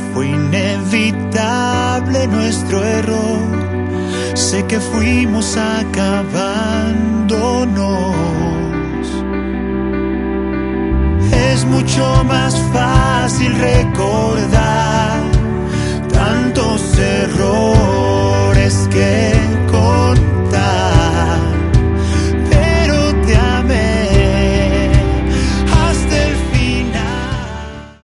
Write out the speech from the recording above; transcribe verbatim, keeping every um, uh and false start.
Fue inevitable nuestro error. Sé que fuimos acabándonos. Es mucho más fácil